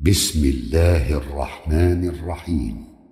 بسم الله الرحمن الرحيم.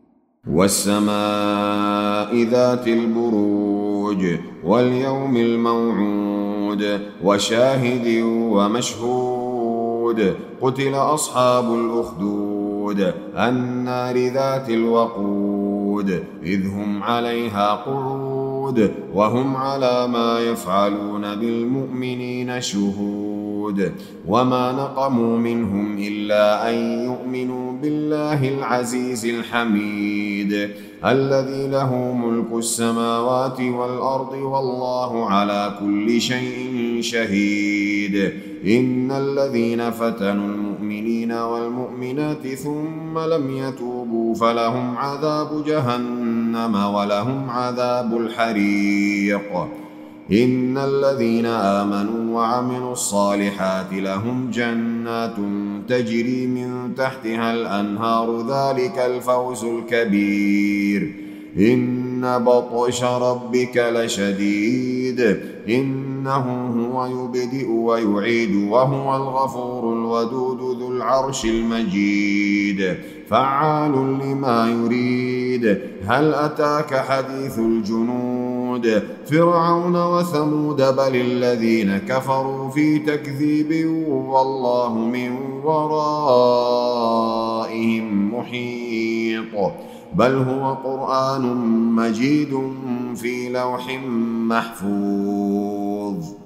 والسماء ذات البروج واليوم الموعود وشاهد ومشهود. قتل أصحاب الأخدود النار ذات الوقود إذ هم عليها قعود وهم على ما يفعلون بالمؤمنين شهود. وما نقموا منهم إلا أن يؤمنوا بالله العزيز الحميد الذي له ملك السماوات والأرض والله على كل شيء شهيد. إن الذين فتنوا المؤمنين والمؤمنات ثم لم يتوبوا فلهم عذاب جهنم ولهم عذاب الحريق. إن الذين آمنوا وعملوا الصالحات لهم جنات تجري من تحتها الأنهار ذلك الفوز الكبير. إن بطش ربك لشديد إنه هو يبدئ ويعيد وهو الغفور الودود ذو العرش المجيد فعال لما يريد. هل أتاك حديث الجنود فرعون وثمود بل الذين كفروا في تكذيب والله من ورائهم محيط. بل هو قرآن مجيد في لوح محفوظ.